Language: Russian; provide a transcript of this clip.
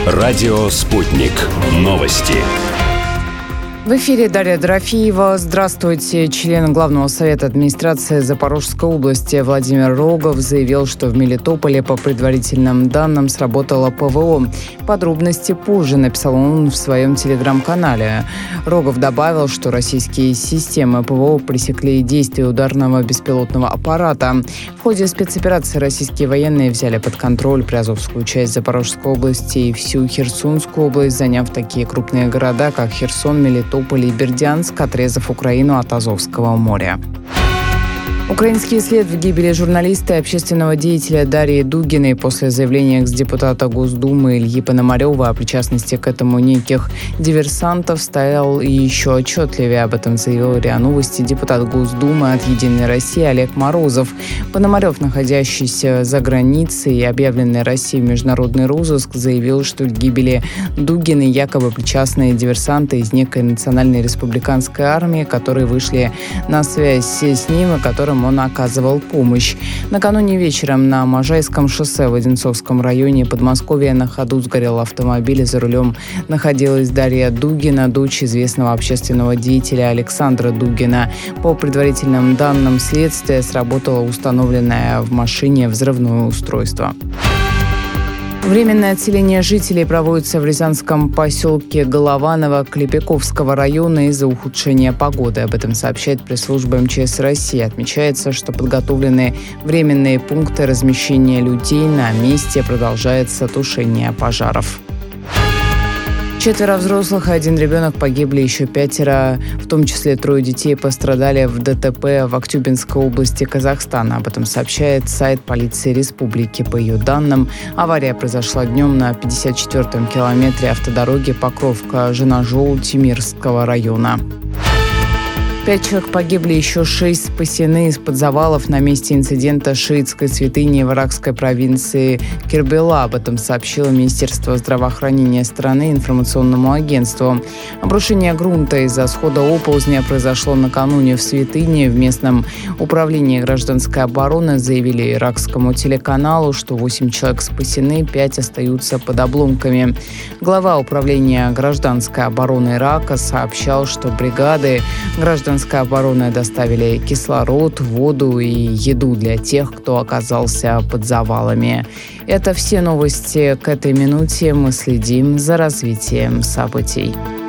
Радио «Спутник». Новости. В эфире Дарья Дорофеева. Здравствуйте. Член Главного совета администрации Запорожской области Владимир Рогов заявил, что в Мелитополе по предварительным данным сработало ПВО. Подробности позже, написал он в своем телеграм-канале. Рогов добавил, что российские системы ПВО пресекли действия ударного беспилотного аппарата. В ходе спецоперации российские военные взяли под контроль Приазовскую часть Запорожской области и всю Херсонскую область, заняв такие крупные города, как Херсон, Мелитополь и Бердянск, отрезав Украину от Азовского моря. Украинский след в гибели журналиста и общественного деятеля Дарьи Дугиной после заявления экс-депутата Госдумы Ильи Пономарева о причастности к этому неких диверсантов стал еще отчетливее. Об этом заявил РИА Новости депутат Госдумы от «Единой России» Олег Морозов. Пономарев, находящийся за границей и объявленный Россией в международный розыск, заявил, что к гибели Дугиной якобы причастны диверсанты из некой национальной республиканской армии, которые вышли на связь с ним и которым он оказывал помощь. Накануне вечером на Можайском шоссе в Одинцовском районе Подмосковья на ходу сгорел автомобиль, и за рулем находилась Дарья Дугина, дочь известного общественного деятеля Александра Дугина. По предварительным данным следствия, сработало установленное в машине взрывное устройство. Временное отселение жителей проводится в рязанском поселке Голованово Клепиковского района из-за ухудшения погоды. Об этом сообщает пресс-служба МЧС России. Отмечается, что подготовлены временные пункты размещения людей. На месте продолжается тушение пожаров. 4 взрослых и 1 ребенок погибли, еще 5, в том числе 3 детей, пострадали в ДТП в Актюбинской области Казахстана. Об этом сообщает сайт полиции республики. По ее данным, авария произошла днем на 54-м километре автодороги Покровка-Женажол Тимирского района. 5 человек погибли, еще 6 спасены из-под завалов на месте инцидента шиитской святыни в иракской провинции Кербела. Об этом сообщило Министерство здравоохранения страны информационному агентству. Обрушение грунта из-за схода оползня произошло накануне в святыне. В местном управлении гражданской обороны заявили иракскому телеканалу, что 8 человек спасены, 5 остаются под обломками. Глава управления гражданской обороны Ирака сообщал, что бригады гражданской обороны доставили кислород, воду и еду для тех, кто оказался под завалами. Это все новости к этой минуте. Мы следим за развитием событий.